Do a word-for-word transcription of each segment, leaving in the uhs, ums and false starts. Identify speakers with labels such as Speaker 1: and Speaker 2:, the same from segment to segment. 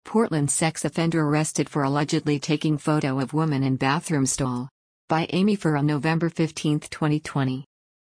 Speaker 1: Portland sex offender arrested for allegedly taking photo of woman in bathroom stall. By Amy Furr on November fifteenth, twenty twenty.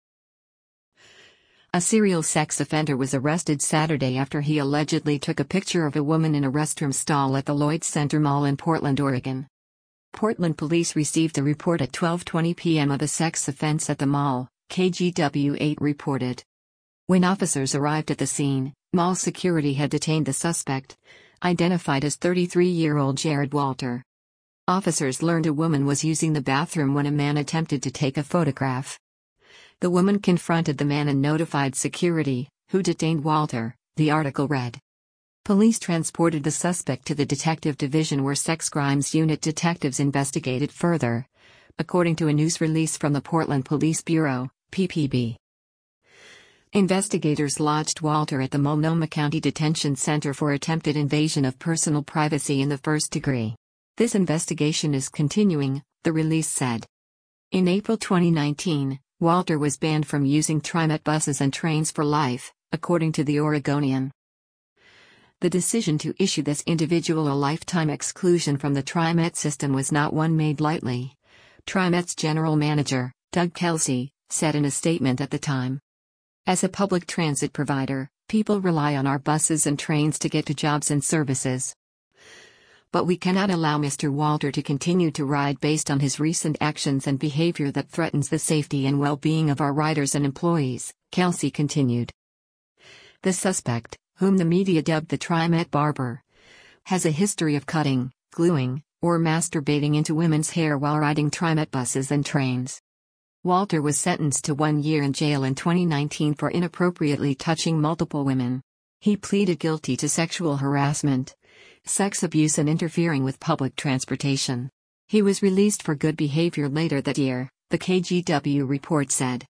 Speaker 1: A serial sex offender was arrested Saturday after he allegedly took a picture of a woman in a restroom stall at the Lloyd Center Mall in Portland, Oregon. Portland police received a report at twelve twenty p m of a sex offense at the mall, K G W eight reported. When officers arrived at the scene, mall security had detained the suspect, identified as thirty-three-year-old Jared Walter. Officers learned a woman was using the bathroom when a man attempted to take a photograph. The woman confronted the man and notified security, who detained Walter, the article read. Police transported the suspect to the Detective Division where Sex Crimes Unit detectives investigated further, according to a news release from the Portland Police Bureau, P P B. Investigators lodged Walter at the Multnomah County Detention Center for attempted invasion of personal privacy in the first degree. This investigation is continuing, the release said. In April twenty nineteen, Walter was banned from using TriMet buses and trains for life, according to the Oregonian. The decision to issue this individual a lifetime exclusion from the TriMet system was not one made lightly. TriMet's general manager, Doug Kelsey, said in a statement at the time. As a public transit provider, people rely on our buses and trains to get to jobs and services. But we cannot allow Mister Walter to continue to ride based on his recent actions and behavior that threatens the safety and well-being of our riders and employees, Kelsey continued. The suspect, whom the media dubbed the TriMet Barber, has a history of cutting, gluing, or masturbating into women's hair while riding TriMet buses and trains. Walter was sentenced to one year in jail in twenty nineteen for inappropriately touching multiple women. He pleaded guilty to sexual harassment, sex abuse and interfering with public transportation. He was released for good behavior later that year, the K G W report said.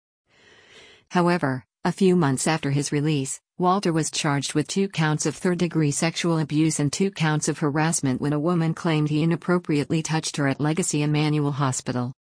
Speaker 1: However, a few months after his release, Walter was charged with two counts of third-degree sexual abuse and two counts of harassment when a woman claimed he inappropriately touched her at Legacy Emmanuel Hospital.